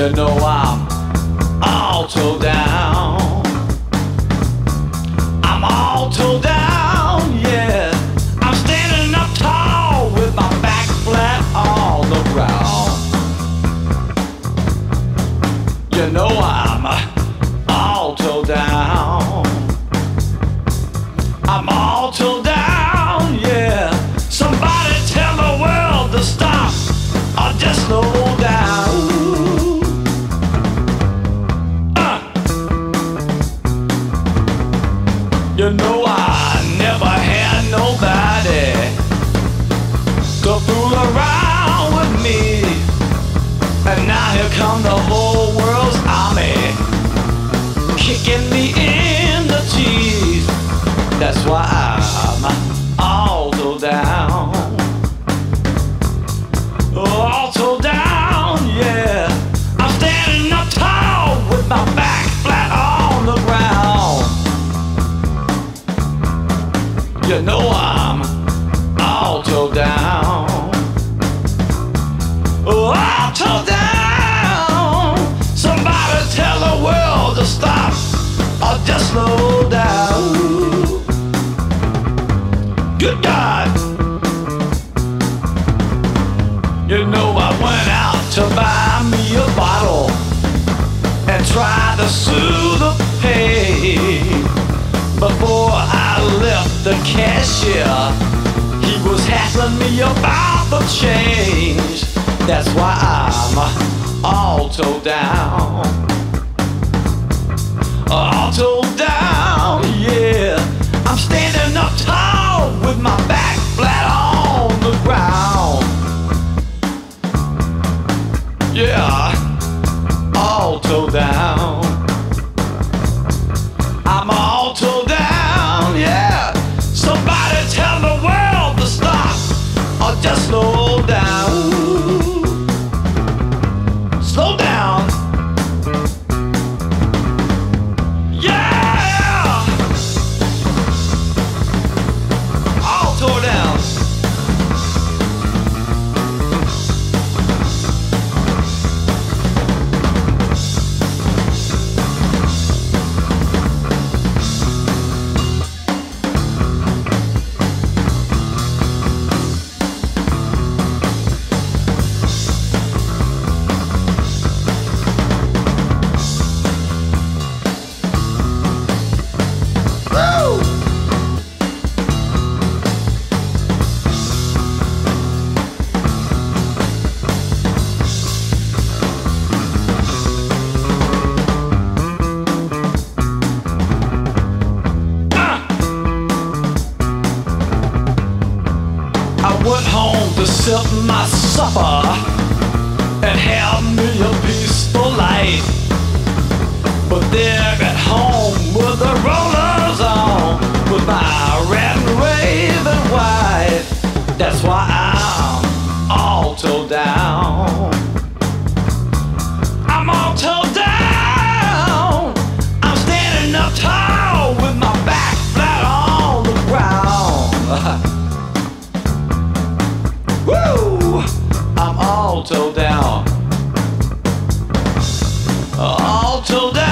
You know I'm all tore down. I'm all tore down, yeah. I'm standing up tall with my back flat on the ground. You know I'm all tore down. I'm all tore down, yeah. Somebody tell the world to stop or just slow down. You know I never had nobody to fool around with me, and now here come the whole world's army kicking me in the teeth. That's why I'm all tore down, all tore down, yeah. I'm standing up tall with my back flat on the ground. You know I'm all tore down, all tore down. Somebody tell the world to stop or just slow down. Good God. You know I went out to buy me a bottle and tried to soothe the pain. Before I left the cashier, he was hassling me about the change. That's why I'm all tore down, all tore down, yeah. I'm standing up tall with my back flat on the ground. Yeah, all tore down. I'm all tore down, yeah. Somebody tell the world to stop or just slow down. Slow down. Yeah. All tore down. Went home to sip my supper and have me a peaceful life. But there at home with the rollers on, with my red and raven wife. That's why I'm all tore down. I'm all tore down. I'm standing up tall with my back flat on the ground. Woo! I'm all tore down, all tore down.